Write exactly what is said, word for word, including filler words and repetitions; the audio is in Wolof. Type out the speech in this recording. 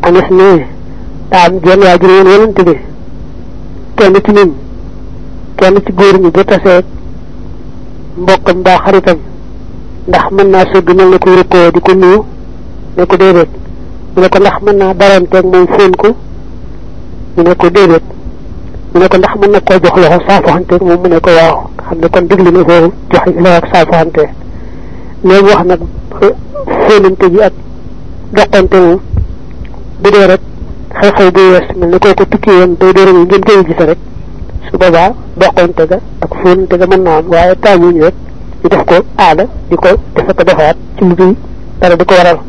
anas ne taam jenn waajur yéen yonent bi kenn ci ñun kenn ci góor ñi bu tasee mbokkam mbaa xaritam ndax mën naa sëgg mel ne ko rukkoo di ko nuyu ne ko déedéet mu ne ko ndax mën naa daranteeg moom fóon ko mu ne ko déedéet mu ne ko ndax mën na koo jox loxo saafoxanteeg moom mu ne ko waaw xam ne kon digli na foofu joxe loxo ak saafoxante léegi wax nag fóonante ji ak joxante moom bu dee rek xew-xew bu wees mel ne kooku tukki woon day dóora ñu ngeen koy gis rek su boobaa doxante ga ak fóonante ga mën naa am waaye taamuñu rek ñu def ko aada di ko defe ko defaat ci lu dul dara di ko waral